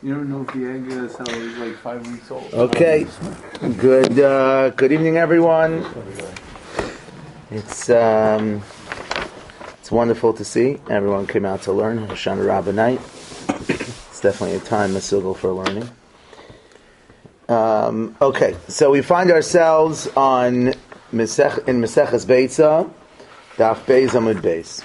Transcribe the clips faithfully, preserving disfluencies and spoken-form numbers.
You don't know if the egg uh, cell is like five weeks old. Okay. Good. Uh, good evening, everyone. It's um, it's wonderful to see everyone came out to learn Hoshana Rabbah night. It's definitely a time masugel for learning. Um, okay, so we find ourselves on Mesech, in Meseches Beitza, Daf Beis Amud Beis.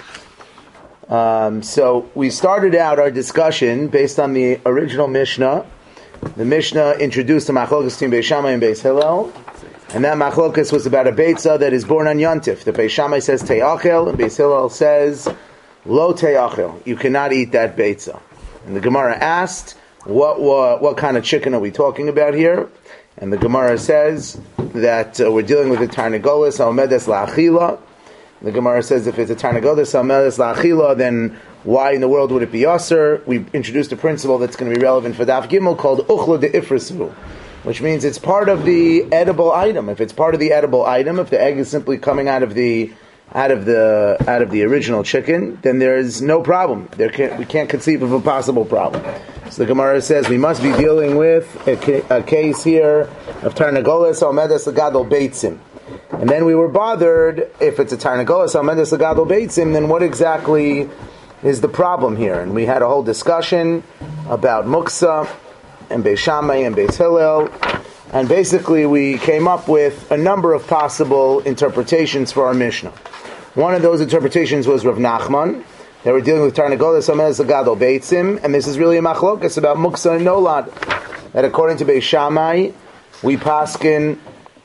Um, so we started out our discussion based on the original Mishnah. The Mishnah introduced the Machlokas between Beis Shammai and Beis Hillel, and that Machlokas was about a Beitza that is born on Yontif. The Beis Shammai says Te'achel, and Beis Hillel says Lo Te'achel. You cannot eat that Beitza. And the Gemara asked, what, what what kind of chicken are we talking about here? And the Gemara says that uh, we're dealing with a Tarnagolas Omedes La'achila. The Gemara says if it's a Tarnagolas Omedes La'achila, then why in the world would it be Aser? We introduced a principle that's going to be relevant for Daf Gimel called Uchla de Ifrasu, which means it's part of the edible item. If it's part of the edible item, if the egg is simply coming out of the out of the out of the original chicken, then there is no problem. There can't, we can't conceive of a possible problem. So the Gemara says we must be dealing with a, ca- a case here of Tarnagolas Omedes Lagadol Beitzim. And then we were bothered, if it's a Tarnagolas Omedes Lagadol Beitzim, then what exactly is the problem here? And we had a whole discussion about Muksa and Beis Shammai and Beis Hillel. And basically we came up with a number of possible interpretations for our Mishnah. One of those interpretations was Rav Nachman. They were dealing with Tarnagolas Omedes Lagadol Beitzim, and this is really a machlokas about Muksa and Nolad. That according to Beis Shammai, we paskin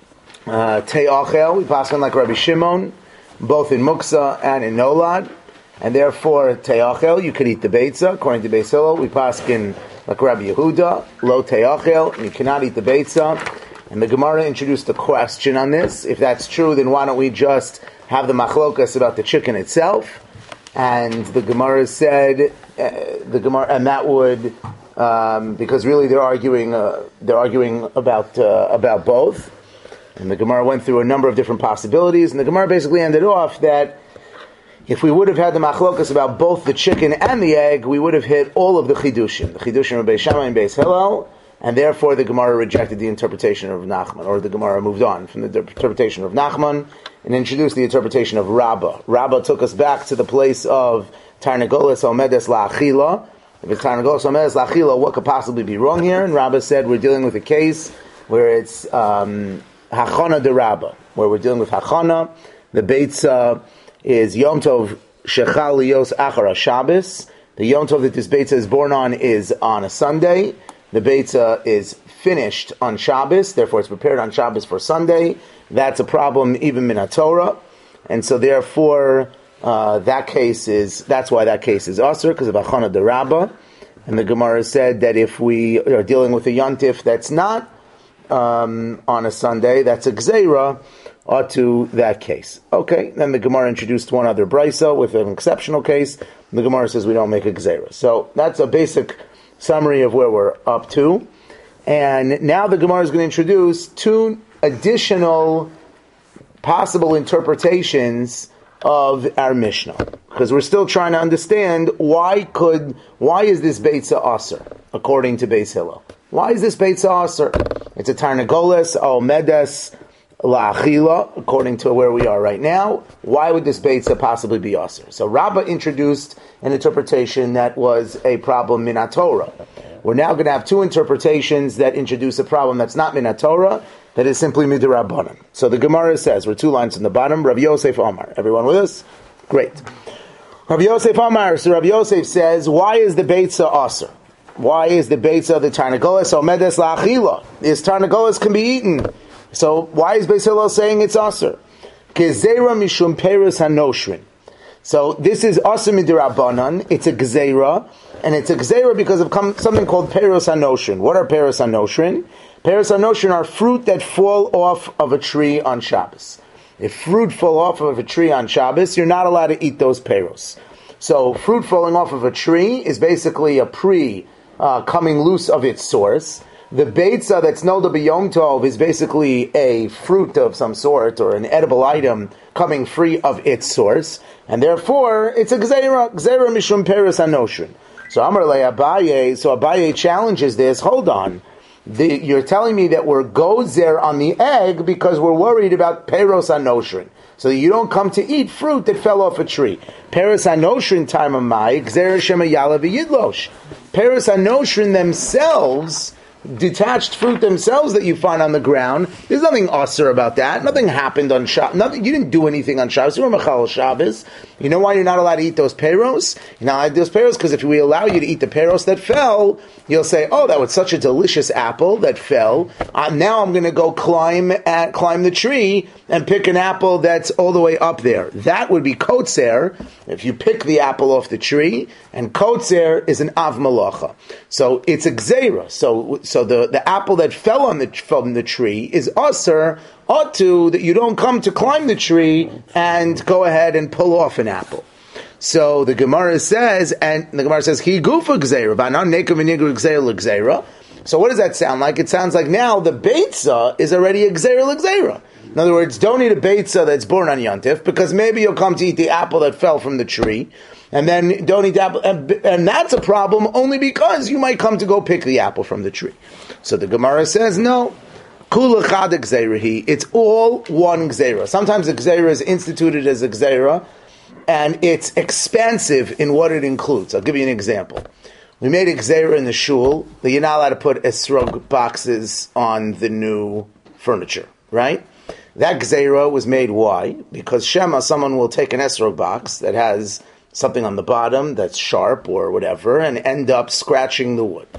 uh, Te'achel, we paskin like Rabbi Shimon, both in Muksa and in Nolad, and therefore Te'achel, you could eat the Beitza. According to Beis Hillel, we paskin like Rabbi Yehuda, Lo Te'achel, and you cannot eat the Beitza. And the Gemara introduced a question on this. If that's true, then why don't we just have the machlokas about the chicken itself? And the Gemara said, uh, the Gemara, and that would, um, because really they're arguing, uh, they're arguing about uh, about both. And the Gemara went through a number of different possibilities, and the Gemara basically ended off that if we would have had the machlokas about both the chicken and the egg, we would have hit all of the chidushim, the chidushim of Beis Shammai and Beis Hillel, and therefore the Gemara rejected the interpretation of Nachman, or the Gemara moved on from the interpretation of Nachman and introduced the interpretation of Rabbah. Rabbah took us back to the place of Tarnagolas Omedes La'achila. If it's Tarnagolas Omedes La'achila, what could possibly be wrong here? And Rabbah said we're dealing with a case where it's um, Hachana de Rabbah, where we're dealing with Hachana. The Beitza is Yom Tov Shechal Lios Achar Shabbos. The Yom Tov that this Beitza is born on is on a Sunday. The Beitza is finished on Shabbos, therefore it's prepared on Shabbos for Sunday. That's a problem even min Torah, and so therefore uh, that case is that's why that case is aser because of Achana de Rabbah. And the Gemara said that if we are dealing with a yontif that's not um, on a Sunday, that's a gzeira to that case. Okay, then the Gemara introduced one other brisa with an exceptional case. The Gemara says we don't make a gzeira. So that's a basic summary of where we're up to. And now the Gemara is going to introduce two additional possible interpretations of our Mishnah, because we're still trying to understand why could why is this Beitza Aser according to Beis Hillel? Why is this Beitza Aser? It's a Tarnagolas Omedes La'achila according to where we are right now. Why would this Beitza possibly be Aser? So Rabbah introduced an interpretation that was a problem min Torah. We're now going to have two interpretations that introduce a problem that's not min Torah, that is simply midrabanan. So the Gemara says, we're two lines in the bottom, Rav Yosef Omar. Everyone with us? Great. Rav Yosef Omar, so Rav Yosef says, why is the Beitza Aser? Why is the Beitza the Tarnagolas Omedes La'achila? Is Tarnagolas can be eaten. So why is Beis Hillel saying it's Aser? Gezerah mishum peres hanoshrin. So this is Aser midrabanan, it's a Gezerah, and it's a Gezerah because of something called peres hanoshrin. What are peres hanoshrin? Peres hanoshrin are fruit that fall off of a tree on Shabbos. If fruit fall off of a tree on Shabbos, you're not allowed to eat those peros. So fruit falling off of a tree is basically a pre uh, coming loose of its source. The Beitza that's Nolda B'Yom Tov is basically a fruit of some sort or an edible item coming free of its source, and therefore it's a Gzeira, Gzeira Mishum Peres Hanoshrin. So Amar le Abaye, so Abaye challenges this, hold on. The, you're telling me that we're gozer on the egg because we're worried about peros anoshrin. So you don't come to eat fruit that fell off a tree. Peros anoshrin time of mai, gzer shema yala v'yidlosh. Peros anoshrin themselves, detached fruit themselves that you find on the ground, there's nothing usher about that. Nothing happened on Shabbos. Nothing, you didn't do anything on Shabbos. You were Mechal Shabbos. You know why you're not allowed to eat those peros? You're not allowed to eat those peros because if we allow you to eat the peros that fell, you'll say, oh, that was such a delicious apple that fell. Uh, now I'm going to go climb at, climb the tree and pick an apple that's all the way up there. That would be kotzer if you pick the apple off the tree, and kotzer is an av malacha. So it's a gzeira. So, so the, the apple that fell on the, from the tree is usher, ought to, that you don't come to climb the tree and go ahead and pull off an apple. So the Gemara says, and the Gemara says, Hi gufa gzeira, v'anan neka v'nigru gzeira l'gzeira. So what does that sound like? It sounds like now the beitza is already a gzeira l'gzeira. In other words, don't eat a beitza that's born on Yontif, because maybe you'll come to eat the apple that fell from the tree, and then don't eat the apple, and, and that's a problem only because you might come to go pick the apple from the tree. So the Gemara says, no, kula chad gzeirahi. It's all one gzeira. Sometimes a gzeira is instituted as a gzeira, and it's expansive in what it includes. I'll give you an example. We made a gzeira in the shul that you're not allowed to put esrog boxes on the new furniture, right? That gzeira was made, why? Because Shema, someone will take an esrog box that has something on the bottom that's sharp or whatever, and end up scratching the wood.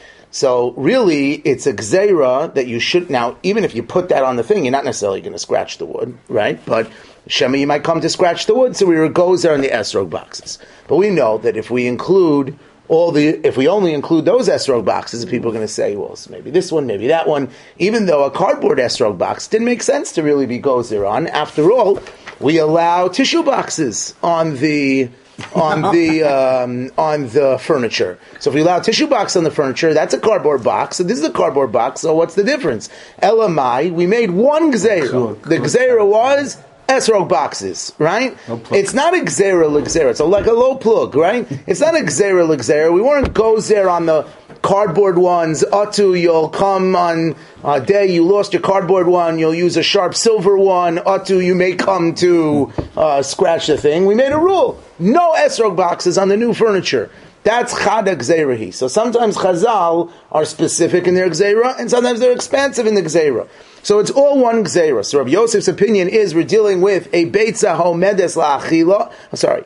So really, it's a gzeira that you should, now, even if you put that on the thing, you're not necessarily going to scratch the wood, right? But Shema, you might come to scratch the wood, so we were goes there on the esrog boxes. But we know that if we include all the, if we only include those esrog boxes, people are going to say, well, so maybe this one, maybe that one, even though a cardboard esrog box didn't make sense to really be goes there on. After all, we allow tissue boxes on the on the um, on the furniture. So if we allow tissue box on the furniture, that's a cardboard box. So this is a cardboard box. So what's the difference? Elamai, we made one gzeira. The gzeira was esrog boxes, right? No it's not a gzeira l'gzeira. It's a, like a low plug, right? It's not a gzeira l'gzeira. We weren't goes there on the cardboard ones. Atu, you'll come on a day you lost your cardboard one, you'll use a sharp silver one. Atu, you may come to uh, scratch the thing. We made a rule. No esrog boxes on the new furniture. That's chada gzeirahi. So sometimes Chazal are specific in their gzeira, and sometimes they're expansive in the gzeira. So it's all one gzeira. So Rabbi Yosef's opinion is we're dealing with a beitza haomedes la'achila. I'm sorry.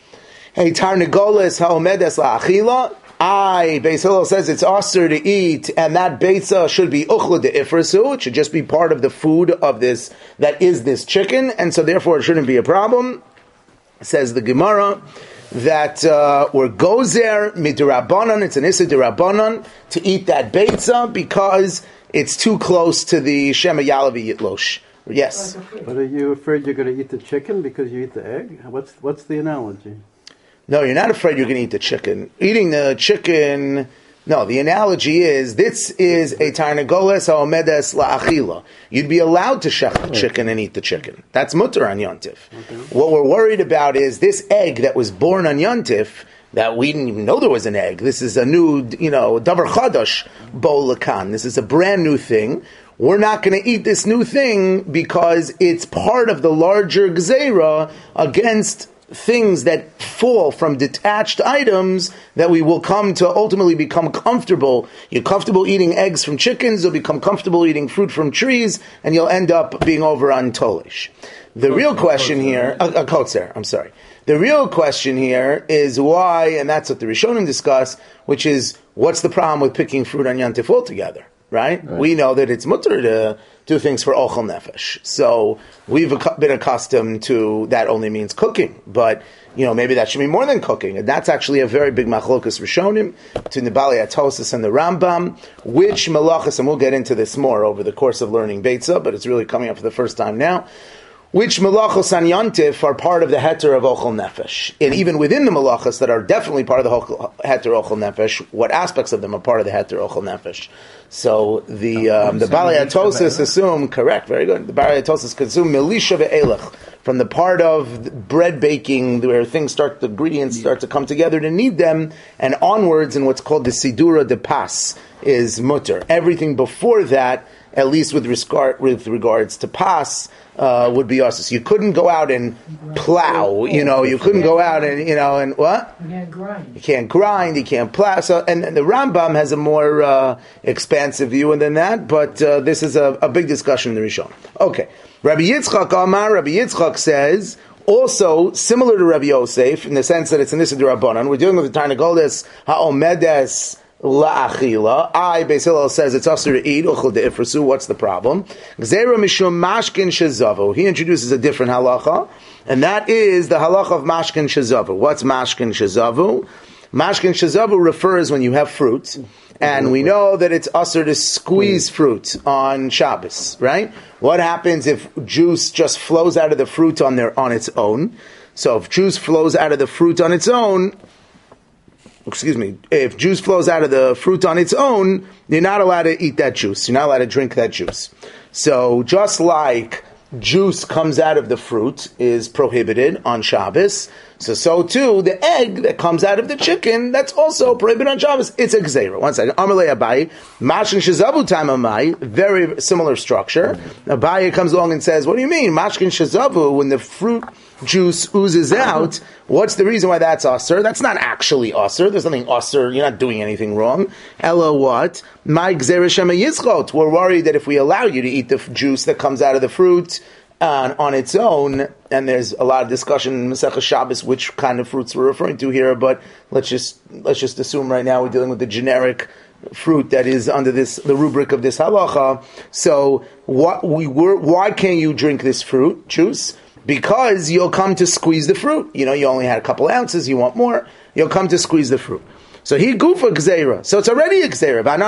A tarnagolis haomedes la'achila. I, Beis Hillel says it's aser to eat, and that beitza should be uchla de ifrasu. It should just be part of the food of this, that is this chicken, and so therefore it shouldn't be a problem. Says the Gemara that uh, we're gozer midrabanan, it's an issa derabanan, to eat that beitza because it's too close to the Shema Yalavi Yitlosh. Yes? But are you afraid you're going to eat the chicken because you eat the egg? What's what's the analogy? No, you're not afraid you're going to eat the chicken. Eating the chicken, no, the analogy is, this is a tarnagoles haomedes la'achila. You'd be allowed to shech the chicken and eat the chicken. That's mutter on Yontif. Okay. What we're worried about is this egg that was born on Yontif, that we didn't even know there was an egg. This is a new, you know, davar chadash bo lakan. This is a brand new thing. We're not going to eat this new thing because it's part of the larger gzeira against things that fall from detached items that we will come to ultimately become comfortable. You're comfortable eating eggs from chickens, you'll become comfortable eating fruit from trees, and you'll end up being over on Tolish. The real question here, a, a kotzer, I'm sorry. The real question here is why, and that's what the Rishonim discuss, which is, what's the problem with picking fruit on Yantif altogether? Right? right? We know that it's mutter to do things for ochel nefesh. So we've been accustomed to that only means cooking. But, you know, maybe that should be more than cooking. And that's actually a very big machlokas Rishonim, to Nibali Atosis and the Rambam, which malachas, and we'll get into this more over the course of learning Beitza, but it's really coming up for the first time now, which malachos on Yontif are part of the heter of ochel nefesh. And even within the malachos that are definitely part of the heter ochel nefesh, what aspects of them are part of the heter ochel nefesh? So the um, the Balei Atosis assume, correct, very good. The Balei Atosis assume milisha ve'elech, from the part of bread baking where things start, the ingredients start to come together to knead them, and onwards in what's called the Sidura de Pas is mutter. Everything before that, at least with, regard, with regards to Pas, uh, would be us. So you couldn't go out and plow, you know, you couldn't go out and, you know, and what? You can't grind. You can't grind, you can't plow. So, and, and the Rambam has a more uh, expansive view than that, but uh, this is a, a big discussion in the Rishon. Okay. Rabbi Yitzchak Amar, Rabbi Yitzchak says, also similar to Rabbi Yosef, in the sense that it's in this Rabbanan, we're dealing with the Tarnagolis Ha'omedes La'achila. I, Beis Hillel says it's usher to eat, Uchel de Ifrasu, what's the problem? Gzeira Mishum Mashkin Shazavu. He introduces a different halacha, and that is the halacha of Mashkin Shazavu. What's Mashkin Shazavu? Mashkin Shazavu refers when you have fruit, and we know that it's usher to squeeze fruit on Shabbos, right? What happens if juice just flows out of the fruit on their on its own? So if juice flows out of the fruit on its own, excuse me, if juice flows out of the fruit on its own, you're not allowed to eat that juice. You're not allowed to drink that juice. So just like juice comes out of the fruit is prohibited on Shabbos, so so too the egg that comes out of the chicken, that's also prohibited on Shabbos. It's a gzeira. One second. Amalei Abaye, Mashkin Shazavu time Amai, very similar structure. Abaye comes along and says, what do you mean? Mashkin Shazavu, when the fruit juice oozes out, what's the reason why that's usher? That's not actually usher. There's nothing usher. You're not doing anything wrong. Ella what? My gzeira shema yitzchot. We're worried that if we allow you to eat the f- juice that comes out of the fruit uh, on its own, and there's a lot of discussion in Masechah Shabbos which kind of fruits we're referring to here, but let's just let's just assume right now we're dealing with the generic fruit that is under this the rubric of this halacha. So what we were? Why can't you drink this fruit juice? Because you'll come to squeeze the fruit. You know, you only had a couple ounces, you want more, you'll come to squeeze the fruit. So he gufa gzeira. So it's already a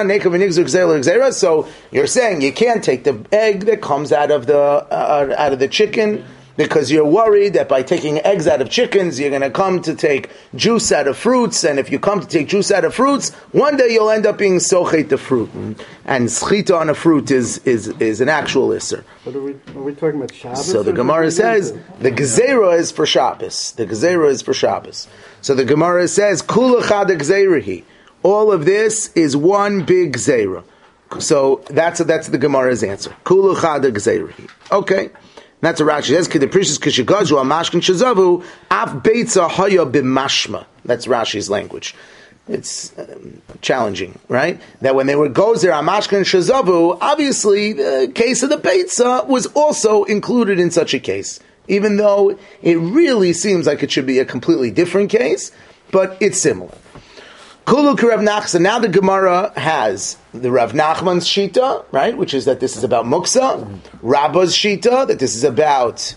gzeira. So you're saying you can't take the egg that comes out of the uh, out of the chicken, because you're worried that by taking eggs out of chickens, you're going to come to take juice out of fruits, and if you come to take juice out of fruits, one day you'll end up being sochet the fruit. And schita on a fruit is is, is an actual isser. What are we, are we talking about Shabbos? So the Gemara says, the Gezerah is for Shabbos. The Gezerah is for Shabbos. So the Gemara says, Kula chad Gezerah. All of this is one big Gezerah. So that's, that's the Gemara's answer. Kula chad Gezerah. Okay. That's a Rashi. That's the precious kishigaju amashkin shazavu af beitza haya b'mashma. That's Rashi's language. It's um, challenging, right? That when they were gozer amashkin shazavu, obviously the case of the beitza was also included in such a case, even though it really seems like it should be a completely different case, but it's similar. Kulu Rav Nachman. So now the Gemara has the Rav Nachman's shita, right, which is that this is about muksa. Rabba's shita, that this is about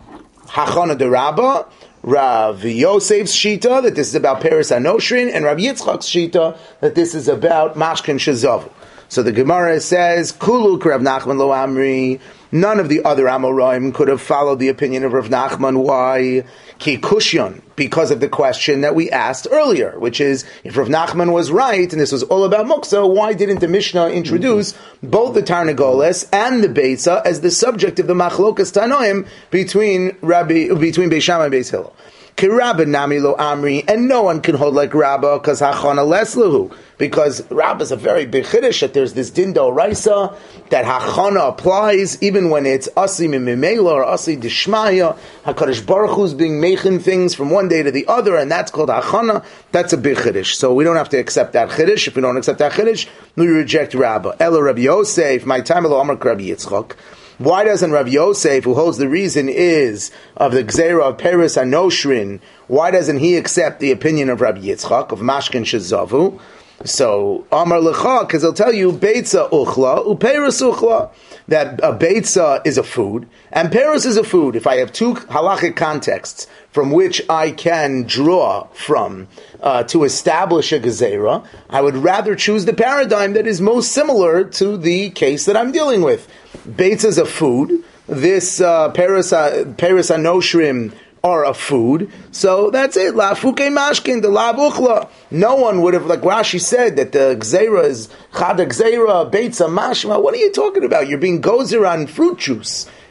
hachana de Rabba. Rav Yosef's shita, that this is about Peres Anoshrin, and Rav Yitzchak's shita, that this is about Mashkin Shazavu. So the Gemara says, Kulu Rav Nachman lo Amri. None of the other Amoraim could have followed the opinion of Rav Nachman. Why? Ki Kushyon, because of the question that we asked earlier, which is, if Rav Nachman was right, and this was all about Muksa, why didn't the Mishnah introduce mm-hmm. both the Tarnagoles and the Beitza as the subject of the Machlokas Tanoim between Rabbi, between Beis Shammai and Beis Hillel? Ki Rabba Nami lo Amri, and no one can hold like Rabba, because Hachana Leslahu, because Rabba is a very big chiddush that there's this dindo raisa that Hachana applies even when it's Asi Mimimela or Asi Dishmaya. HaKadosh Baruch Hu is being making things from one day to the other, and that's called Hachana. That's a big chiddush. So we don't have to accept that chiddush. If we don't accept that chiddush, we reject Rabba. Ela Rabbi Yosef, my time Elo Amar Rabbi Yitzchak. Why doesn't Rav Yosef, who holds the reason is of the Gzeira of Peres Anoshrin, why doesn't he accept the opinion of Rabbi Yitzchak, of Mashkin Shazavu? So, Amar Lecha, because he'll tell you, Beitza Uchla, Uperes Uchla, that a Beitza is a food, and Peres is a food. If I have two halachic contexts from which I can draw from uh, to establish a Gezerah, I would rather choose the paradigm that is most similar to the case that I'm dealing with. Beitza is a food. This uh, Peres Anoshrim are a food. So that's it. La fuke mashkin, the la buchla. No one would have, like Rashi said, that the gzeira is chada gzeira, beitza mashma. What are you talking about? You're being gozer on fruit juice.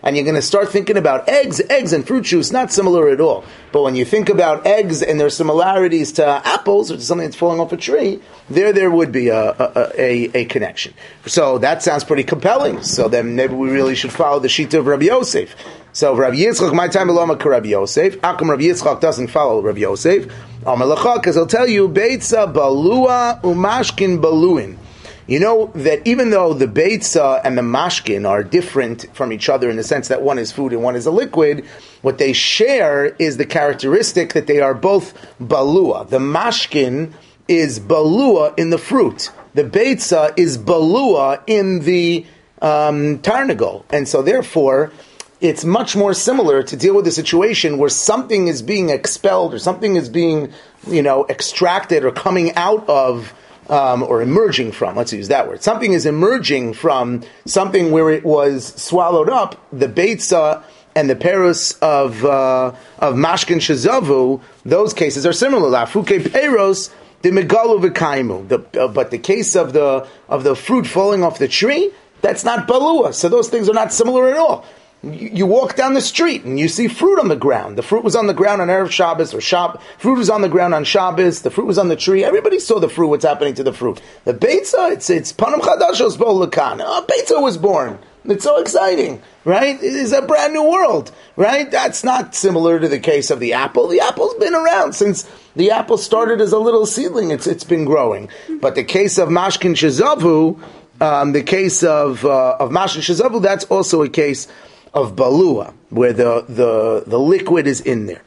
and you're going to start thinking about eggs, eggs and fruit juice, not similar at all. But when you think about eggs and their similarities to apples, or to something that's falling off a tree, there there would be a, a, a, a connection. So that sounds pretty compelling. So then maybe we really should follow the shita of Rabbi Yosef. So Rabbi Yitzchak, my time belong to Rabbi Yosef. How come Rabbi Yitzchak doesn't follow Rabbi Yosef? Because he'll tell you, Beitza balua umashkin baluin. You know that even though the Beitza and the Mashkin are different from each other in the sense that one is food and one is a liquid, what they share is the characteristic that they are both balua. The Mashkin is balua in the fruit. The Beitza is balua in the um, tarnagol. And so therefore, it's much more similar to deal with a situation where something is being expelled or something is being, you know, extracted or coming out of Um, or emerging from, let's use that word. Something is emerging from something where it was swallowed up. The Beitza and the Peros of uh, of Mashkin Shazavu, those cases are similar. Lafuke Peros, the Megalu V'Kaimu. Uh, but the case of the of the fruit falling off the tree, that's not Balua. So those things are not similar at all. You walk down the street and you see fruit on the ground. The fruit was on the ground on Erev Shabbos, or Shab. Fruit was on the ground on Shabbos. The fruit was on the tree. Everybody saw the fruit. What's happening to the fruit? The Beitza, it's it's Panam Chadashos Bo Lakan. Oh, Beitza was born. It's so exciting, right? It is a brand new world, right? That's not similar to the case of the apple. The apple's been around since the apple started as a little seedling. It's it's been growing. But the case of Mashkin Shazavu, um, the case of uh, of Mashkin Shazavu, that's also a case of balua, where the, the, the liquid is in there.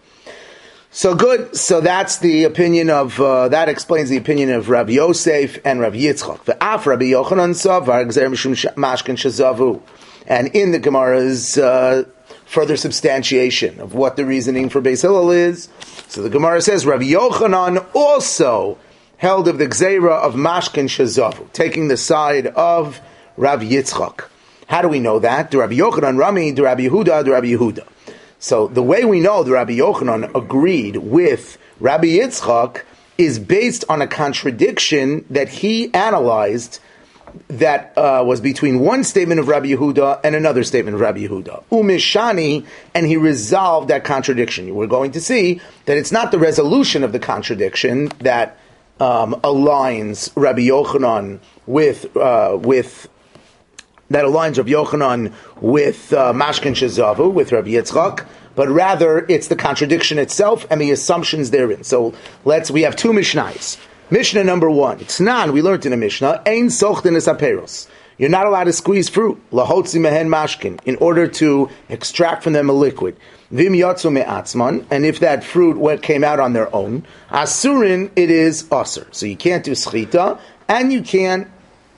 So good. So that's the opinion of, uh, that explains the opinion of Rabbi Yosef and Rabbi Yitzchak. Ve'af Rabbi Yochanan savar gzer mishum mashkin shazavu. And in the Gemara's uh, further substantiation of what the reasoning for Beis Hillel is, so the Gemara says, Rabbi Yochanan also held of the gzeira of mashkin shazavu, taking the side of Rabbi Yitzchak. How do we know that? Do Rabbi Yochanan Rami, do Rabbi Yehuda, do Rabbi Yehuda. So the way we know that Rabbi Yochanan agreed with Rabbi Yitzchak is based on a contradiction that he analyzed that uh, was between one statement of Rabbi Yehuda and another statement of Rabbi Yehuda. Umishani, and he resolved that contradiction. We're going to see that it's not the resolution of the contradiction that um, aligns Rabbi Yochanan with uh, with that aligns Rabbi Yochanan with uh, Mashkin Shazavu, with Rabbi Yitzchak, but rather it's the contradiction itself and the assumptions therein. So let's, we have two Mishnayos. Mishnah number one, Tznan, we learned in a Mishnah, Ein sochtin es aperos. You're not allowed to squeeze fruit, lahotzi mehen mashkin, in order to extract from them a liquid. Vim yatzu me'atzman, and if that fruit came out on their own, asurin, it is aser. So you can't do schita, and you can't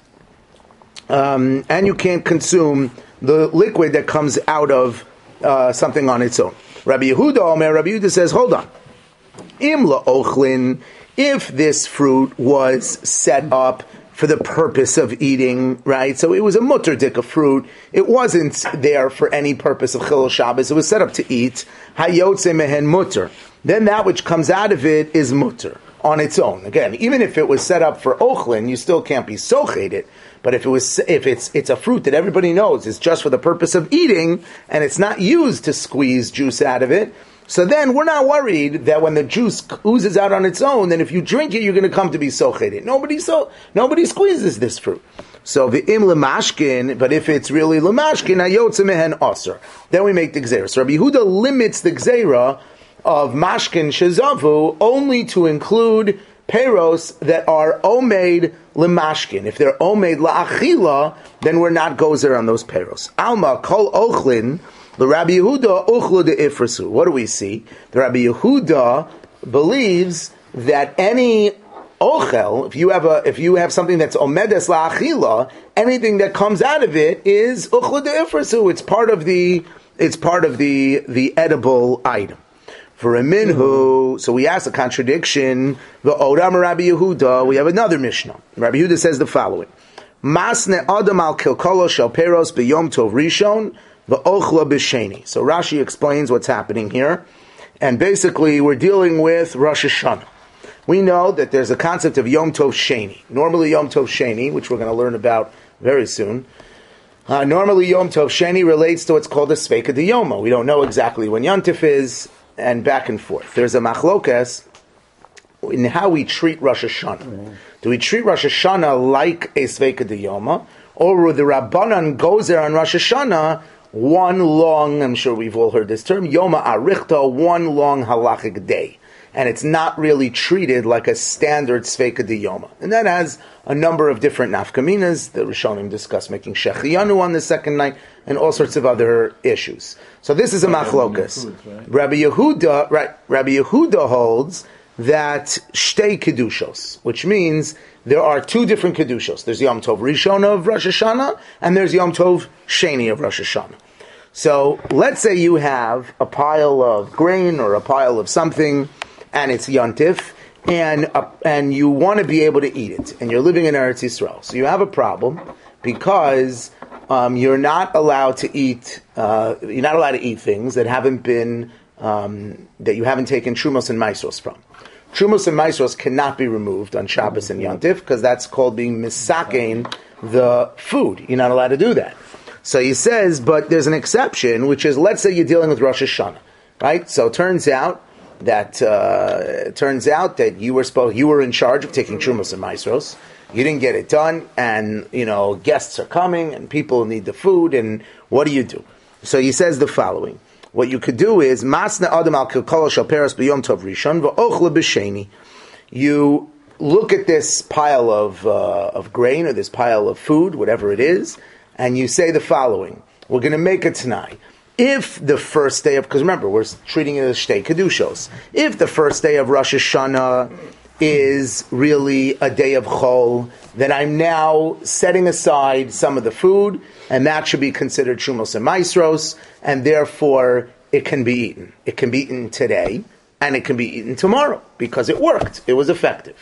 Um, and you can't consume the liquid that comes out of uh, something on its own. Rabbi Yehuda, Omer, Rabbi Yehuda says, hold on. Im la'ochlin, if this fruit was set up for the purpose of eating, right? So it was a mutter dik of fruit. It wasn't there for any purpose of Chilul Shabbos. It was set up to eat. Hayotze mehen mutter. Then that which comes out of it is mutter on its own. Again, even if it was set up for ochlin, you still can't be socheted. But if it was, if it's it's a fruit that everybody knows is just for the purpose of eating, and it's not used to squeeze juice out of it, so then we're not worried that when the juice oozes out on its own, then if you drink it, you're going to come to be socheted. Nobody so nobody squeezes this fruit. So the im lemashkin, but if it's really lemashkin, hayotze mehen aser, then we make the gzeira. So Rabbi Yehuda limits the gzeira of mashkin shazavu only to include peros that are omeid lemashkin. If they're omeid la'achila, then we're not gozer on those peros. Alma kol ochlin, the Rabbi Yehuda uchlu de ifrasu. What do we see? The Rabbi Yehuda believes that any ochel, if you have a, if you have something that's omedes la'achila, anything that comes out of it is uchlu de ifrasu. It's part of the, it's part of the the edible item. For a minhu, so we ask a contradiction. The Odam Rabbi Yehuda, we have another Mishnah. Rabbi Yehuda says the following: Masne Adam al kilkolo shel peros b'yom tov rishon v'ochla b'sheni. So Rashi explains what's happening here, and basically we're dealing with Rosh Hashanah. We know that there's a concept of Yom Tov Sheni. Normally Yom Tov Sheni, which we're going to learn about very soon, Uh, normally, Yom Tov Sheni relates to what's called a Sveika de Yoma. We don't know exactly when Yontif is, and back and forth. There's a machlokas in how we treat Rosh Hashanah. Mm-hmm. Do we treat Rosh Hashanah like a Sveika de Yoma, or will the Rabbanan goes there on Rosh Hashanah one long, I'm sure we've all heard this term, Yoma Arichta, one long halachic day. And it's not really treated like a standard Sveika de Yoma. And that has a number of different nafkaminas. The Rishonim discuss making Shechiyanu on the second night, and all sorts of other issues. So this is a machlokas. Right? Rabbi Yehuda, right, Rabbi Yehuda holds that shtei kedushos, which means there are two different kedushos. There's Yom Tov Rishon of Rosh Hashanah, and there's Yom Tov Sheni of Rosh Hashanah. So let's say you have a pile of grain or a pile of something, and it's Yontif, and uh, and you want to be able to eat it, and you're living in Eretz Yisrael. So you have a problem because um, you're not allowed to eat. Uh, you're not allowed to eat things that haven't been um, that you haven't taken trumos and maisros from. Trumos and maisros cannot be removed on Shabbos and Yontif because that's called being misakein the food. You're not allowed to do that. So he says, but there's an exception, which is, let's say you're dealing with Rosh Hashanah, right? So it turns out that uh, it turns out that you were supposed, you were in charge of taking trumos and maisros. You didn't get it done, and you know guests are coming, and people need the food, and what do you do? So he says the following: what you could do is masna adam al kilkala shal peras b'yom tov rishon v'ochle b'sheni. You look at this pile of uh, of grain or this pile of food, whatever it is, and you say the following: we're going to make a tanai. If the first day of, because remember, we're treating it as shtei kedushos. If the first day of Rosh Hashanah is really a day of chol, then I'm now setting aside some of the food, and that should be considered trumos and maisros, and therefore it can be eaten. It can be eaten today, and it can be eaten tomorrow, because it worked. It was effective.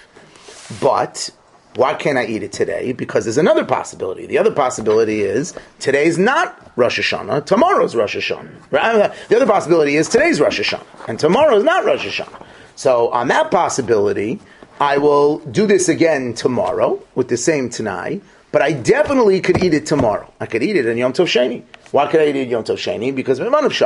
But why can't I eat it today? Because there's another possibility. The other possibility is today's not Rosh Hashanah, tomorrow's Rosh Hashanah. The other possibility is today's Rosh Hashanah, and tomorrow's not Rosh Hashanah. So on that possibility, I will do this again tomorrow with the same Tanai, but I definitely could eat it tomorrow. I could eat it in Yom Tov Sheni. Why could I eat it in Yom Tov Sheni? Because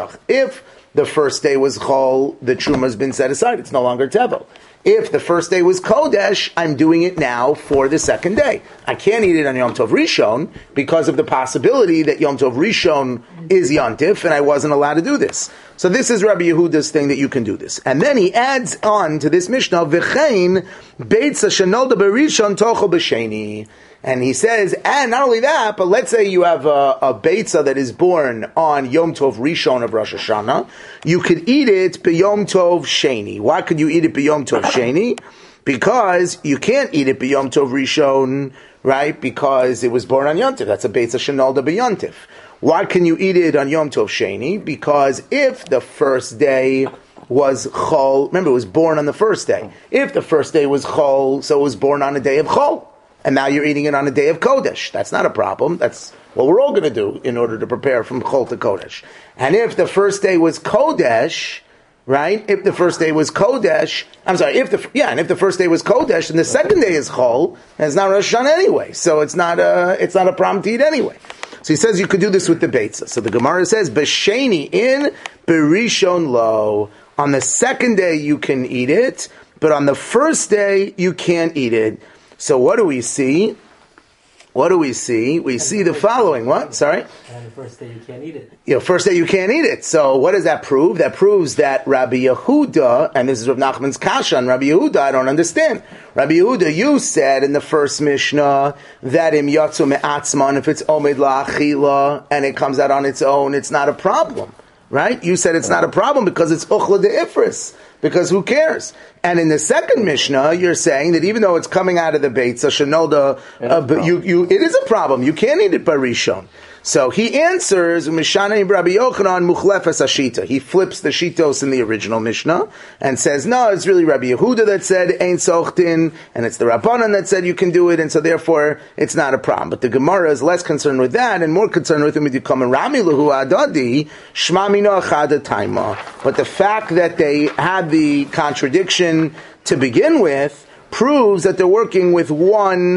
if the first day was Chol, the Truma has been set aside. It's no longer Tevel. If the first day was Kodesh, I'm doing it now for the second day. I can't eat it on Yom Tov Rishon because of the possibility that Yom Tov Rishon is Yontif, and I wasn't allowed to do this. So this is Rabbi Yehuda's thing that you can do this. And then he adds on to this Mishnah, V'chein beitza shenolda berishon tochel b'sheni. And he says, and not only that, but let's say you have a, a beitza that is born on Yom Tov Rishon of Rosh Hashanah, you could eat it b'Yom Tov Sheni. Why could you eat it b'Yom Tov Sheni? Because you can't eat it b'Yom Tov Rishon, right? Because it was born on Yom Tov. That's a beitza shenolda b'Yontif. Why can you eat it on Yom Tov Sheni? Because if the first day was Chol, remember it was born on the first day. If the first day was Chol, so it was born on a day of Chol. And now you're eating it on a day of Kodesh. That's not a problem. That's what we're all going to do in order to prepare from Chol to Kodesh. And if the first day was Kodesh, right? If the first day was Kodesh, I'm sorry, if the, yeah, and if the first day was Kodesh and the second day is Chol, and it's not Rosh Hashanah anyway. So it's not a, it's not a problem to eat anyway. So he says you could do this with the Beitza. So the Gemara says, B'sheni in, Berishon lo. On the second day you can eat it, but on the first day you can't eat it. So what do we see? What do we see? We see the following. What? Sorry? And the first day you can't eat it. You know, first day you can't eat it. So what does that prove? That proves that Rabbi Yehuda, and this is Rav Nachman's kasha on Rabbi Yehuda, I don't understand. Rabbi Yehuda, you said in the first Mishnah that im yatzu me'atzman, if it's omed la'achila, and it comes out on its own, it's not a problem. Right? You said it's not a problem because it's uchla de ifris. Because who cares? And in the second Mishnah, you're saying that even though it's coming out of the Beitza, Shenolda, uh, but you, you, it is a problem. You can't eat it by Rishon. So he answers, Mishana Rabbi Yochanan Muchlefes Ashita. He flips the Shitos in the original Mishnah and says, no, it's really Rabbi Yehuda that said, Ein Sochtin, and it's the Rabbanan that said you can do it, and so therefore it's not a problem. But the Gemara is less concerned with that and more concerned with him with come and Rami Lahu Adadi, Shma Mina Chada Taima. But the fact that they had the contradiction to begin with proves that they're working with one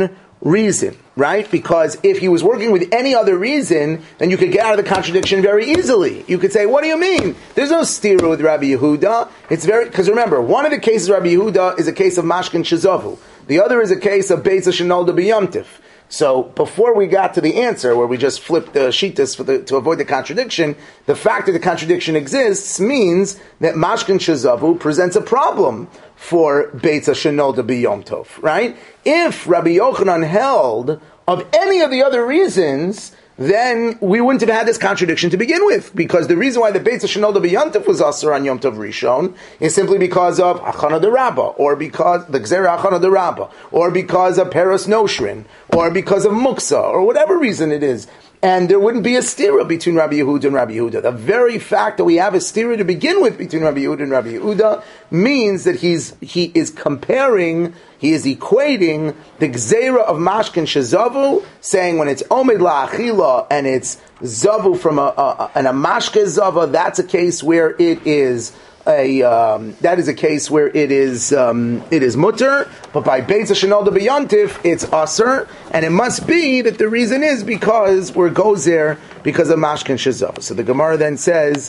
reason, right? Because if he was working with any other reason, then you could get out of the contradiction very easily. You could say, what do you mean? There's no stira with Rabbi Yehuda. It's very, because remember, one of the cases of Rabbi Yehuda is a case of Mashkin Shazavu. The other is a case of Beitza Shenolda B'Yomtiv. So before we got to the answer, where we just flipped the shitas for the, to avoid the contradiction, the fact that the contradiction exists means that Mashkin Shazavu presents a problem for Beitza Shenolda B'Yom Tov, right? If Rabbi Yochanan held of any of the other reasons, then we wouldn't have had this contradiction to begin with, because the reason why the Beitza Shenolda B'Yom Tov was Asur on Yom Tov Rishon is simply because of Achana de Rabba, or because the Gzera Achana de Rabba, or because of Peros Noshrin, or because of Muksa, or whatever reason it is. And there wouldn't be a stira between Rabbi Yehuda and Rabbi Yehuda. The very fact that we have a stira to begin with between Rabbi Yehuda and Rabbi Yehuda means that he's he is comparing, he is equating the gzeira of mashkin shezavu, saying when it's omed la'achila and it's zavu from a, a and a mashke zava, that's a case where it is a um, that is a case where it is um, it is mutter, but by Beitza Shenolda B'Yontif it's aser, and it must be that the reason is because we're gozer because of mashkin shezav. So the Gemara then says,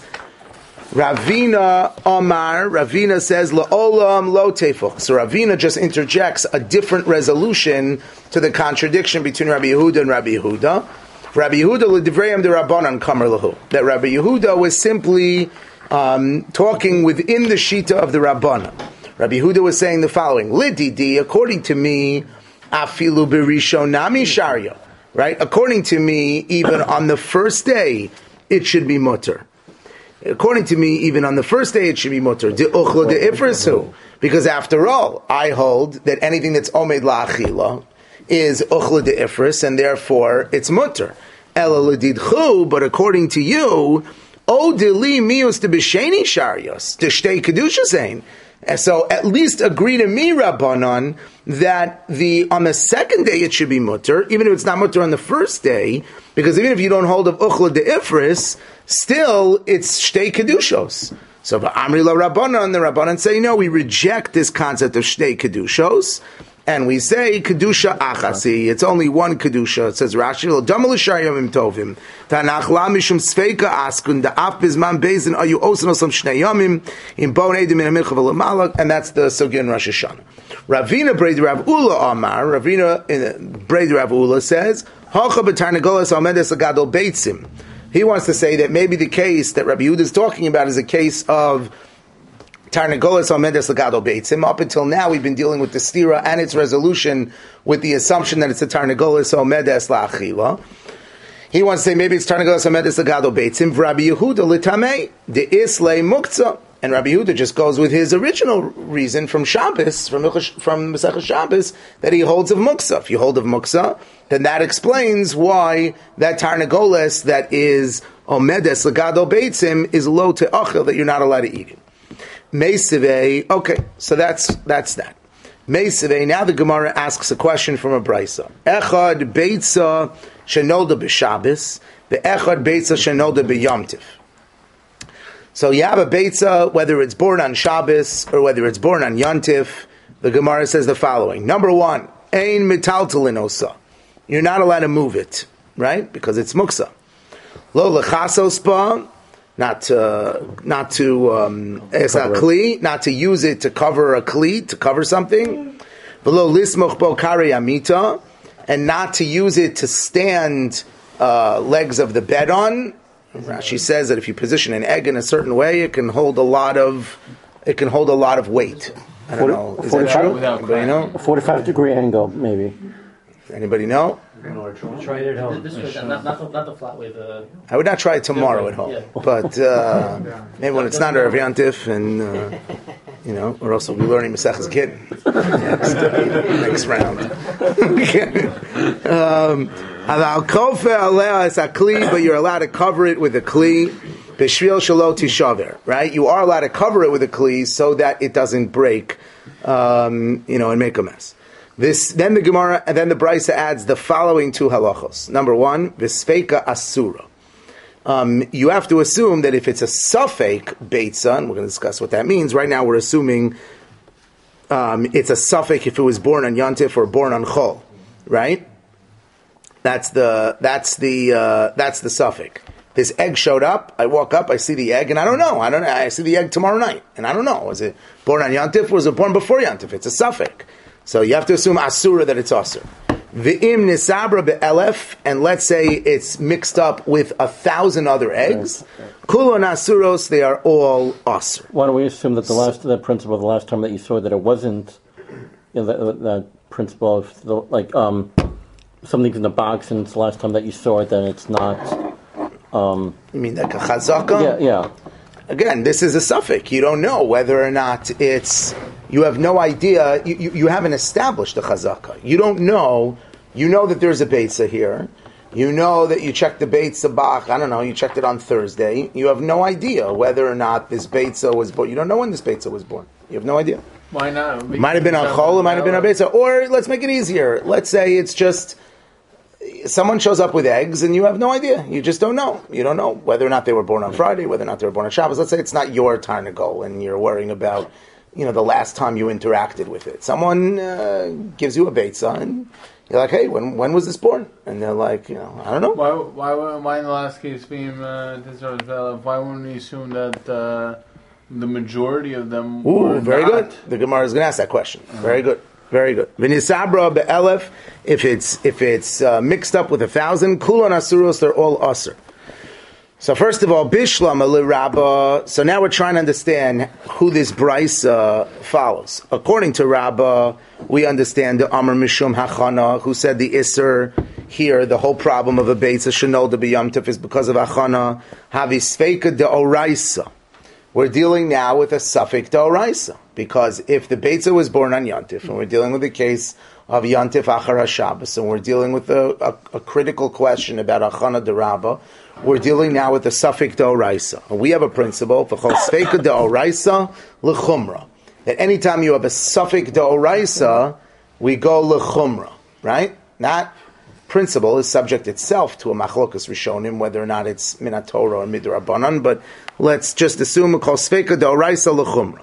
Ravina Omar, Ravina says la'olam lo tefuch. So Ravina just interjects a different resolution to the contradiction between Rabbi Yehuda and Rabbi Yehuda. Rabbi Yehuda l'divrayim de Rabbanan kamer lahu. That Rabbi Yehuda was simply Um, talking within the Shita of the Rabbana. Rabbi Yehuda was saying the following: Lididi, according to me, afilu berishonami sharya. Right? According to me, even on the first day, it should be mutter. According to me, even on the first day, it should be mutter. De uchla de ifrasu. Because after all, I hold that anything that's omed la'achila is uchla de ifras, and therefore it's mutter. Ela lididchu, but according to you, O deli mius de b'sheni sharios to shtei kedusha zayin. So at least agree to me, Rabbanon, that the on the second day it should be mutter, even if it's not mutter on the first day, because even if you don't hold of uchla de ifris, still it's shtei kedushos. So Amri la Rabbanon, the Rabbanon say no, we reject this concept of shtei kedushos. And we say kedusha achasi. It's only one kedusha. It says Rashi lo damal shayamim tovim. Tanach la mishum sveika askun da af bizman bezin ayu osan osam shnei yamim in bon edim in a milcha v'lamalak. And that's the sugya in Rosh Hashanah. Ravina Brei Rav Ula Amar. Ravina Brei Rav Ula says hacha b'tarnagolas almedes agadol beitzim. He wants to say that maybe the case that Rabbi Yehuda is talking about is a case of Tarnagolas Almedes Lagado Beitzim. Up until now, we've been dealing with the stira and its resolution with the assumption that it's a Tarnagolas Almedes La'achila. He wants to say maybe it's Tarnagolas Almedes Lagado Beitzim. Rabbi Yehuda Litamei De Islay Muktzah. And Rabbi Yehuda just goes with his original reason from Shabbos, from from Masechah Shabbos, that he holds of Muktzah. If you hold of Muktzah, then that explains why that Tarnagolas that is Almedes Lagado Beitzim is low to Achil, that you're not allowed to eat it. Meisivei, okay, so that's that's that. Meisivei, now the Gemara asks a question from a Brisa. Echad beitza shenolda b'Shabbos, the echad beitza shenolda b'Yomtiv. So you have a beitza, whether it's born on Shabbos or whether it's born on Yontif. The Gemara says the following. Number one, ein metaltalin osa. You're not allowed to move it, right? Because it's muksa. Lo lechasos ba. Not to, not to, um, as a kli, not to use it to cover a kli, to cover something. V'lo lismoch bo kari amita, and not to use it to stand uh, legs of the bed on. Rashi says that if you position an egg in a certain way, it can hold a lot of, it can hold a lot of weight. I don't know. Is that true? Anybody know? A forty-five degree angle, maybe. Anybody know? Try it at home. This way, not, not, the, not the flat way. The I would not try it tomorrow at home, yeah. but uh, maybe when it's not Erev Yantif, and uh, you know, or else we'll be learning Maseches Gittin next, uh, next round. um, but you're allowed to cover it with a kli. B'shvil shelo tishaver, right? You are allowed to cover it with a kli so that it doesn't break, um, you know, and make a mess. This then the Gemara and then the Brisa adds the following two halachos. Number one, v'sfeika asura. Um, you have to assume that if it's a suffek beitza, and we're going to discuss what that means. Right now, we're assuming um, it's a suffek if it was born on Yontif or born on Chol. right? That's the that's the uh, that's the suffix. This egg showed up. I walk up. I see the egg, and I don't know. I don't know. I see the egg tomorrow night, and I don't know. Was it born on Yantif or was it born before Yantif? It's a suffix. So you have to assume asura that it's asur. V'im nisabra be'elef, and let's say it's mixed up with a thousand other eggs. Kulon asuros, they are all asur. Why don't we assume that the last that principle, the last time that you saw that it wasn't, you know, that, that principle of the, like um, something's in the box, and it's the last time that you saw it, then it's not. Um, you mean like a chazaka? Yeah, yeah. Again, this is a suffix. You don't know whether or not it's. You have no idea. You, you, you haven't established the chazaka. You don't know. You know that there's a beitza here. You know that you checked the beitza bach. I don't know. You checked it on Thursday. You have no idea whether or not this beitza was born. You don't know when this beitza was born. You have no idea. Why not? It might have been on chol. It might have been on beitza. Or let's make it easier. Let's say it's just. Someone shows up with eggs and you have no idea. You just don't know. You don't know whether or not they were born on Friday, whether or not they were born on Shabbos. Let's say it's not your tarnagol and you're worrying about, you know, the last time you interacted with it. Someone uh, gives you a beitza and you're like, hey, when when was this born? And they're like, you know, I don't know. Why why why in the last case being uh, why wouldn't we assume that uh, the majority of them Ooh, were very not? good. The Gemara is going to ask that question. Uh-huh. Very good. Very good. V'nisabra be'elef, if it's if it's uh, mixed up with a thousand, kulon asuros, they're all asur. So first of all, bishlam Rabbah. So now we're trying to understand who this brisa follows. According to Rabbah, we understand the Amr Mishum Hachana, who said the Isser here, the whole problem of a beitza shenol de b'yamtif is because of Hachana. Havi sveika de oraisa. We're dealing now with a suffix d'oraisa, because if the beitza was born on Yantif, and we're dealing with the case of Yantif Achar HaShabbos, and we're dealing with a, a, a critical question about Achana d'Rabba, we're dealing now with the suffix d'oraisa. And we have a principle, v'chol sfeika d'oraisa l'chumra, that anytime you have a suffix d'oraisa, we go l'chumra, right? Not principle is subject itself to a machlokas rishonim, whether or not it's minat Torah or midrabanan, but let's just assume a kol sveka d'oraisa l'chumra.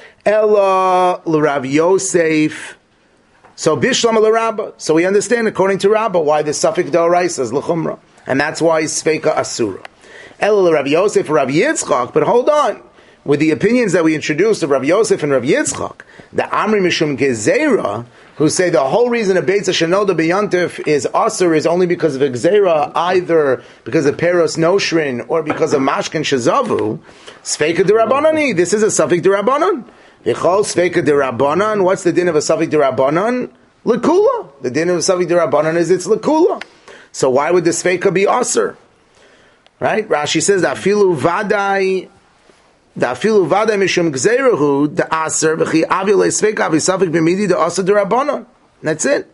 Ella l'Rav Yosef. So bishlam l'Rabba. So we understand according to Rabbah why the suffix d'oraisa is l'chumra, and that's why sveka asura. Ella l'Rav Yosef, Rav Yitzchak. But hold on, with the opinions that we introduced of Rav Yosef and Rav Yitzchak, the Amri Mishum Gezerah, who say the whole reason a beitza shenoda b'yantif is asur is only because of Gezerah, either because of peros noshrin or because of mashkin shazavu. Sveika d'Rabbanani. This is a suffix d'Rabbanan. V'chol sveika d'Rabbanan. What's the din of a suffix d'Rabbanan? Lekula. The din of a suffix d'Rabbanan is it's lekula. So why would the sveika be asur? Right? Rashi says that afilu vadai. Da afilu vada mishum gzeirahu the aser b'chi avile sveika v'safik b'midi the aser d'Rabbanan. That's it.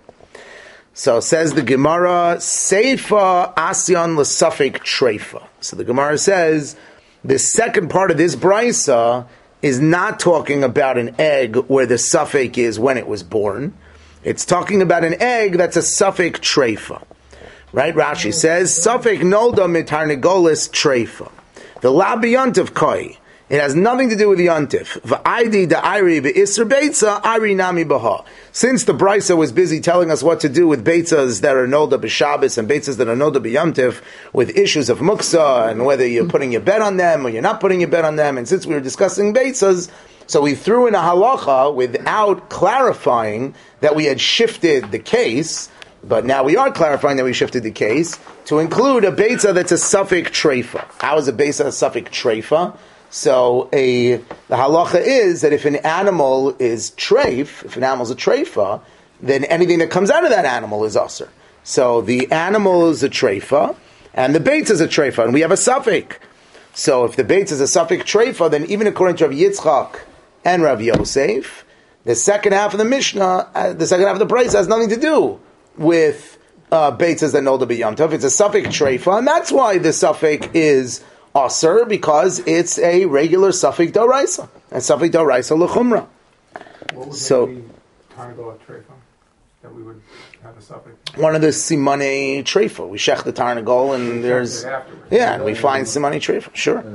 So says the Gemara, Seifa asyan l'safik treifa. So the Gemara says the second part of this brisa is not talking about an egg where the suffix is when it was born. It's talking about an egg that's a suffix treifa. Right? Rashi says suffix nolda mitarnegolis treifa. The labiyant of koi. It has nothing to do with the yantif. V'aidi da'ari v'isr beitza ari nami baha. Since the brisa was busy telling us what to do with beitzas that are nolda b'Shabbos and beitzas that are nolda b'yamtif, with issues of muksa and whether you're putting your bet on them or you're not putting your bet on them, and since we were discussing beitzas, so we threw in a halacha without clarifying that we had shifted the case, but now we are clarifying that we shifted the case to include a beitza that's a suffix treifa. How is a beitza a suffix treifa? So a the halacha is that if an animal is treif, if an animal is a treifa, then anything that comes out of that animal is usher. So the animal is a treifa, and the beitza is a treifa, and we have a suffix. So if the beitza is a suffix treifa, then even according to Rav Yitzchak and Rav Yosef, the second half of the Mishnah, uh, the second half of the price has nothing to do with uh, beitzas that know to be yom tov. It's a suffix treifa, and that's why the suffix is asur, because it's a regular suffix d'oraisa, and suffix d'oraisa l'chumra. What would so, make the tarnagol treifa that we would have a suffix? One of the simane treifa. We shech the tarnagol, and there's yeah, and we find simane treifa. Sure.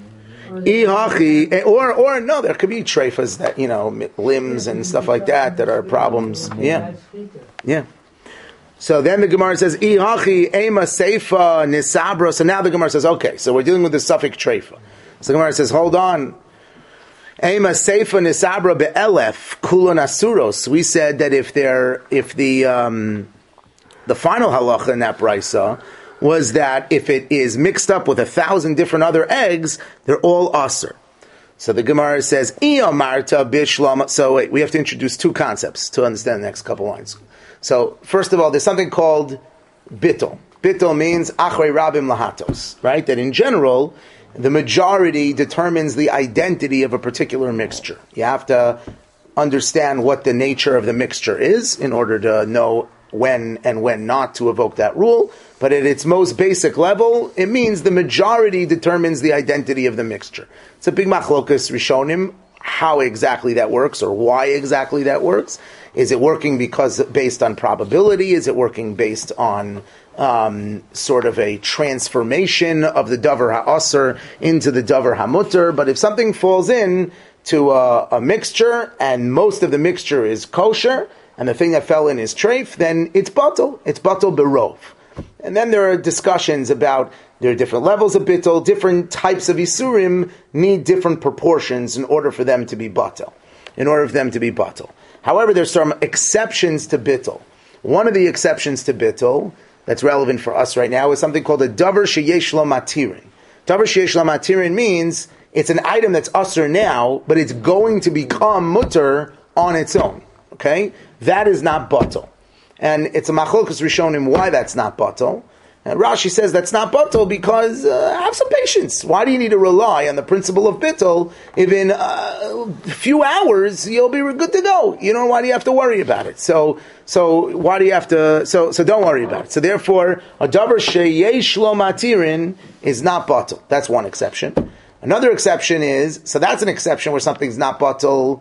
Ihachi, or or no, there could be treifas that, you know, limbs and stuff like that that are problems. Yeah, yeah. So then the Gemara says, Ihachi ema seifa nisabra. So now the Gemara says, okay, so we're dealing with the suffix treifa. So the Gemara says, hold on. Ema seifa nisabra be'elef kulon asuros. We said that if they're, if the, um, the final halacha in that brisa was that if it is mixed up with a thousand different other eggs, they're all asur. So the Gemara says, Marta bishlama. So wait, we have to introduce two concepts to understand the next couple lines. So first of all, there's something called bittul. Bittul means achrei rabim lahatos, right? That in general, the majority determines the identity of a particular mixture. You have to understand what the nature of the mixture is in order to know when and when not to evoke that rule. But at its most basic level, it means the majority determines the identity of the mixture. It's a big machlokas rishonim, how exactly that works or why exactly that works. Is it working because based on probability? Is it working based on um, sort of a transformation of the davar ha'asr into the davar hamutter? But if something falls in to a, a mixture and most of the mixture is kosher and the thing that fell in is treif, then it's batel. It's batel berov. And then there are discussions about there are different levels of bittul, different types of isurim need different proportions in order for them to be batel. In order for them to be batel. However, there's some exceptions to bittul. One of the exceptions to bittul that's relevant for us right now is something called a davar sheyesh lo matirin. Davar sheyesh lo matirin means it's an item that's usher now, but it's going to become mutter on its own. Okay? That is not batel. And it's a machlokas rishonim why that's not batel. And Rashi says that's not batel because uh, have some patience. Why do you need to rely on the principle of bittul if in uh, a few hours you'll be good to go? You know, why do you have to worry about it? So, so why do you have to? So, so don't worry about it. So therefore, a davar sheyesh lo matirin is not batel. That's one exception. Another exception is so that's an exception where something's not batel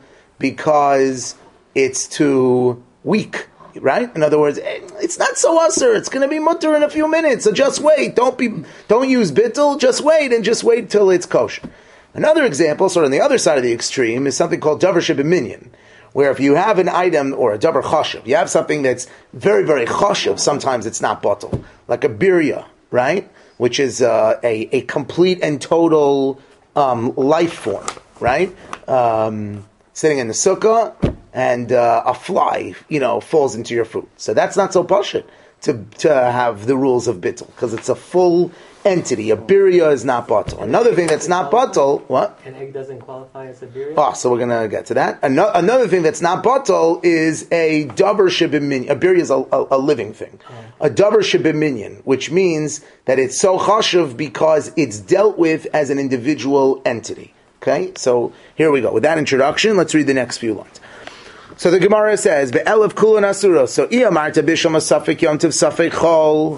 because it's too weak. Right? In other words, it's not so usher. It's going to be mutter in a few minutes. So just wait. Don't be, don't use bittul. Just wait and just wait till it's kosher. Another example, sort of on the other side of the extreme, is something called davar shebeminyan, where if you have an item or a davar chashuv, you have something that's very, very chashuv. Sometimes it's not batel, like a birya, right? Which is uh, a a complete and total um, life form, right? Um, sitting in the sukkah. And uh, a fly, you know, falls into your food. So that's not so pashut to to have the rules of bittul because it's a full entity. A birya is not batel. Another thing that's not batel, what? An egg doesn't qualify as a birya? Oh, so we're going to get to that. Another, another thing that's not batel is a davar shebeminyan. A birya is a, a, a living thing. Oh. A davar shebeminyan, which means that it's so chashuv because it's dealt with as an individual entity. Okay, so here we go. With that introduction, let's read the next few lines. So the Gemara says, "Be'elef kulon asuros." So iamarta bisham asafik yontiv safik chol.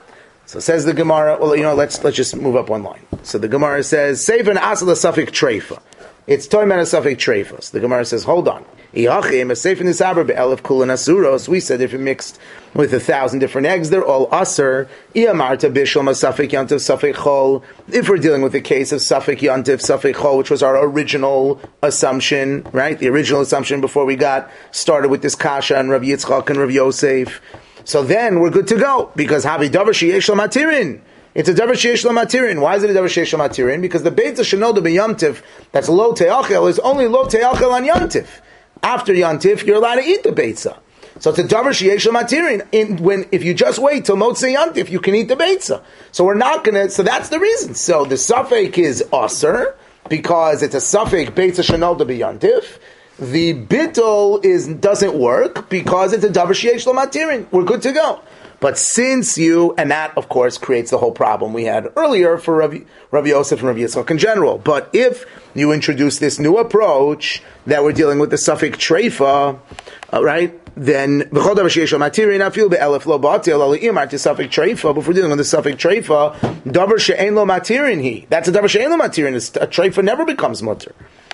So says the Gemara. Well, you know, let's let's just move up one line. So the Gemara says, "Seven asal safik treifa." It's toimen safik treifos. The Gemara says, "Hold on." Iachim a seifin isaber be'elef kulon asuros. We said if it mixed with a thousand different eggs, they're all aser. Iamarta bisham asafik yontiv safik chol. If we're dealing with the case of safik yontiv safik chol, which was our original assumption, right? The original assumption before we got started with this kasha and Rav Yitzchak and Rav Yosef. So then we're good to go because havi davar sheyesh lo matirin. It's a davar sheyesh lo matirin. Why is it a davar sheyesh lo matirin? Because the beitza shenoda b'yamtiv that's lo te'achel is only lo te'achel on yantiv. After yantiv, you're allowed to eat the beitza. So it's a davar sheyesh lo matirin. In when if you just wait till motzei yantiv, you can eat the beitza. So we're not gonna. So that's the reason. So the suffix is aser because it's a suffix beitza shenoda b'yantiv. The bittul is doesn't work because it's a davar sheyesh lo matirin. We're good to go. But since you, and that of course creates the whole problem we had earlier for Rav, Rav Yosef and Rav Yitzchak in general. But if you introduce this new approach that we're dealing with the suffix treifa, uh, right? Then v'chol davar sheyesh lo matirin afil be'elef lo batil al imar to suffix treifa. But if we're dealing with the suffix treifa, davar she'ein lo matirin he. That's a davar she'ein lo matirin. A treifa never becomes mutter.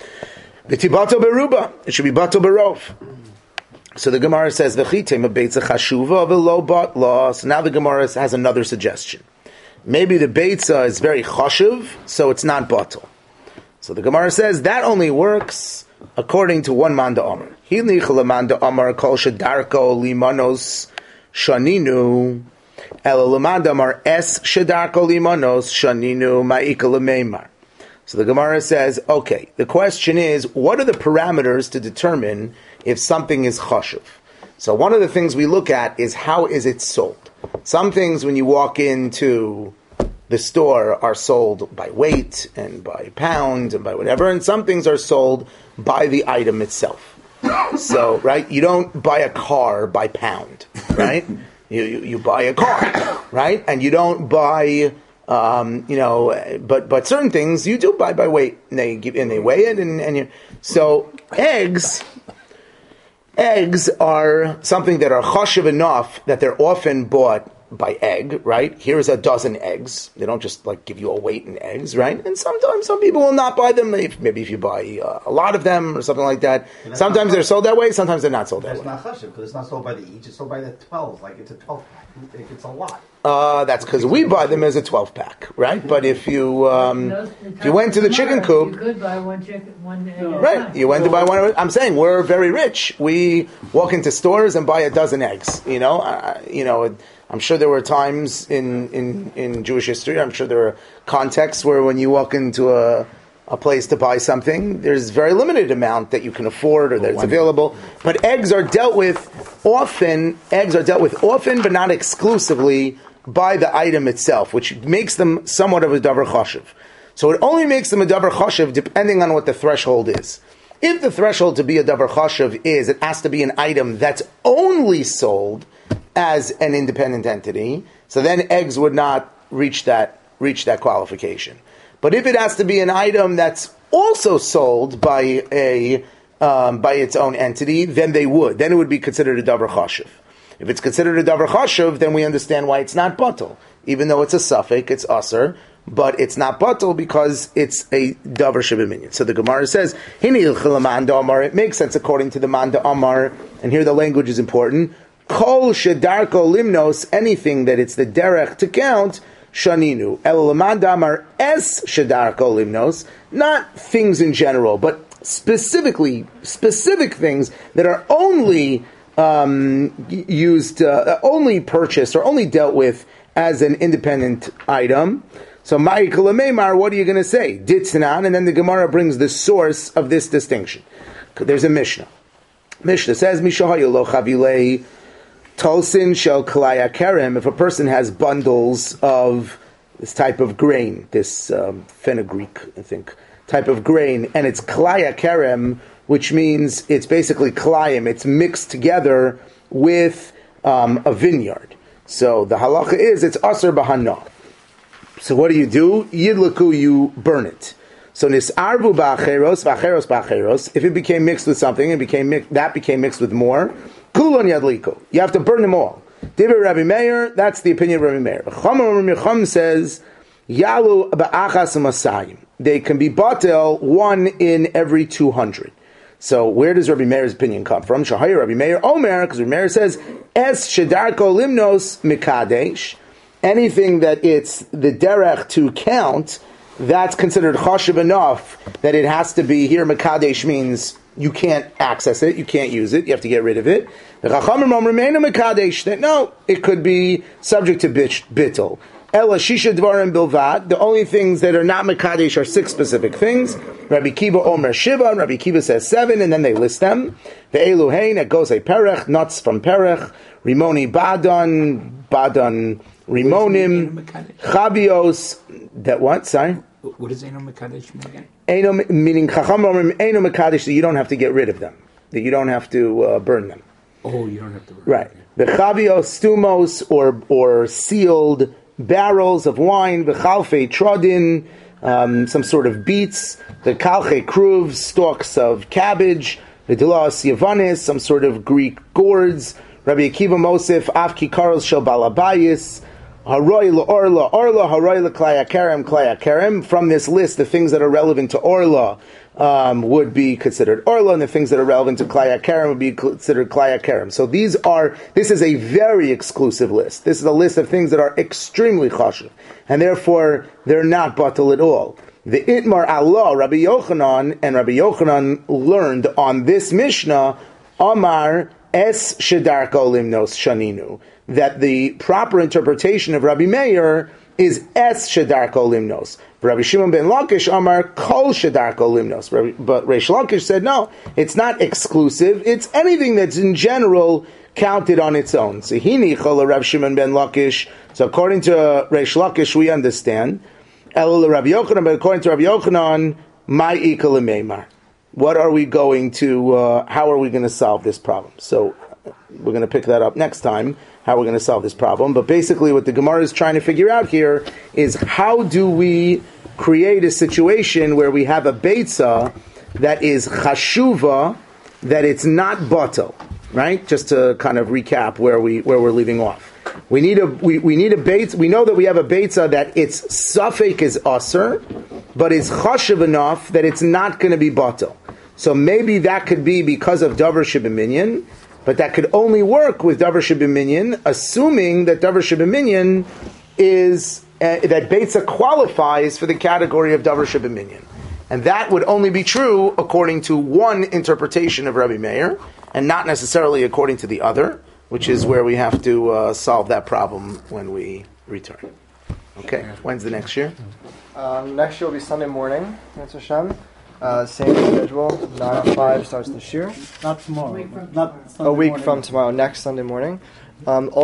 V'tibato beruba. It should be bato berov. So the Gemara says, "V'chitem a beitza chashuva v'lo batla." So now the Gemara has another suggestion. Maybe the beitza is very chashuv, so it's not batal. So the Gemara says that only works according to one man da amar. Hilnich le man da amar kol shedarko limanos shaninu. Elalamandamar es shedarko limanos shaninu ma'ika lemeimar. So the Gemara says, okay, the question is, what are the parameters to determine if something is chashuv? So one of the things we look at is how is it sold. Some things when you walk into the store are sold by weight and by pound and by whatever, and some things are sold by the item itself. So, right, you don't buy a car by pound, right? you, you you buy a car, right? And you don't buy, um, you know, but but certain things you do buy by weight, and they give and they weigh it, and and you, so eggs. Eggs are something that are chashuv enough that they're often bought by egg, right? Here's a dozen eggs. They don't just like give you a weight in eggs, right? And sometimes some people will not buy them. If, maybe if you buy uh, a lot of them or something like that. Sometimes they're sold that way. Sometimes they're not sold that way. That's not chashuv because it's not sold by the each. It's sold by the twelve. Like it's a twelve pack. It's a lot. Uh, that's because we buy them as a twelve pack, right? But if you um, if you went to the chicken coop, you could buy one chicken, one egg. at a right? time. You went to buy one. I'm saying we're very rich. We walk into stores and buy a dozen eggs. You know, uh, you know. I'm sure there were times in, in, in Jewish history. I'm sure there were contexts where when you walk into a a place to buy something, there's very limited amount that you can afford or that's available. But eggs are dealt with often. Eggs are dealt with often, but not exclusively by the item itself, which makes them somewhat of a davar chashuv. So it only makes them a davar chashuv depending on what the threshold is. If the threshold to be a davar chashuv is it has to be an item that's only sold as an independent entity, so then eggs would not reach that reach that qualification. But if it has to be an item that's also sold by a um, by its own entity, then they would. Then it would be considered a davar chashuv. If it's considered a davar chashuv, then we understand why it's not batel. Even though it's a suffix, it's usher, but it's not batel because it's a davar shebeminyan. So the Gemara says, "Hini l'chilamanda amar." It makes sense according to the Manda Amar, and here the language is important. Kol shedarko limnos, anything that it's the derech to count, shaninu. El lamanda amar es shedarko limnos, not things in general, but specifically, specific things that are only um, used, uh, only purchased or only dealt with as an independent item. So, Ma'ikal Meimar, what are you going to say? Ditzanan, and then the Gemara brings the source of this distinction. There's a Mishnah. Mishnah says, Mishahayu lo chavilei Tolsin shel kalaya kerem, if a person has bundles of this type of grain, this um, fenugreek, I think, type of grain, and it's kalaya kerem, which means it's basically kalayim, it's mixed together with um, a vineyard. So the halacha is, it's aser b'hana. So what do you do? Yidlaku, you burn it. So nisarvu ba'acheros, ba'acheros, ba'acheros, if it became mixed with something, it became mi- that became mixed with more, kulon yadliku. You have to burn them all. Divrei Rabbi Meir, that's the opinion of Rabbi Meir. Chacham Rabbi Chum says, yalu ba'achas masayim. They can be batel one in every two hundred. So where does Rabbi Meir's opinion come from? Shahayir Rabbi Meir Omer, because Rabbi Meir says, es shedarko limnos mikadesh. Anything that it's the derech to count, that's considered chashuv enough that it has to be here. Mekadesh means you can't access it, you can't use it, you have to get rid of it. The chachamim remain a mekadesh that no, it could be subject to bittul. Ela shisha dvarim bilvad. The only things that are not mekadesh are six specific things. Rabbi Kiva Omer Shiva. Rabbi Kiva says seven, and then they list them. The Eluhain, it goes a perech, nuts from perech. Rimoni badan, badan. Rimonim, Chabios, that what? Sorry? What does Eino Mekadesh mean again? Eino, meaning Chacham Eino Mekadesh, that you don't have to get rid of them. That you don't have to uh, burn them. Oh, you don't have to burn right. them. The Chabios, stumos, or or sealed barrels of wine, the Chalfe Trodin, um, some sort of beets, the Kalche Kruv, stalks of cabbage, the Dilas Yavanis, some sort of Greek gourds, Rabbi Akiva Mosif, Avki Karls Shel Balabayis, Haroy Orla, Orla, Haroy Klaya Kerem, Klaya Kerem. From this list, the things that are relevant to Orla um, would be considered Orla, and the things that are relevant to Klaya Kerem would be considered Klaya Kerem. So these are, this is a very exclusive list. This is a list of things that are extremely chashuv, and therefore they're not batal at all. The Itmar Allah, Rabbi Yochanan, and Rabbi Yochanan learned on this Mishnah, Amar Es Shedarko Limnos Shaninu, that the proper interpretation of Rabbi Meir is es shedarko limnos. Rabbi Shimon ben Lakish Amar kol shedarko limnos. But Reish Lakish said no, it's not exclusive. It's anything that's in general counted on its own. So hini chol Rabbi Shimon ben Lakish. So according to Reish Lakish, we understand. El Rabbi Yochanan, but according to Rabbi Yochanan, my ikal meimar. What are we going to? Uh, how are we going to solve this problem? So we're going to pick that up next time. How we're going to solve this problem. But basically, what the Gemara is trying to figure out here is how do we create a situation where we have a beitzah that is chashuva, that it's not batel, right? Just to kind of recap where we where we're leaving off. We need a we, we need a beit. We know that we have a beitzah that its safek is aser, but is chashuv enough that it's not going to be batel. So maybe that could be because of davar shebeminyan. But that could only work with davar shebeminyan, assuming that davar shebeminyan is uh, that beitzah qualifies for the category of davar shebeminyan, and that would only be true according to one interpretation of Rabbi Meir, and not necessarily according to the other, which is where we have to uh, solve that problem when we return. Okay, when's the next year? Um, next year will be Sunday morning. That's Hashem. Uh, same schedule, nine to five starts this year. Not tomorrow. Not Sunday A week morning. from tomorrow, next Sunday morning. Um,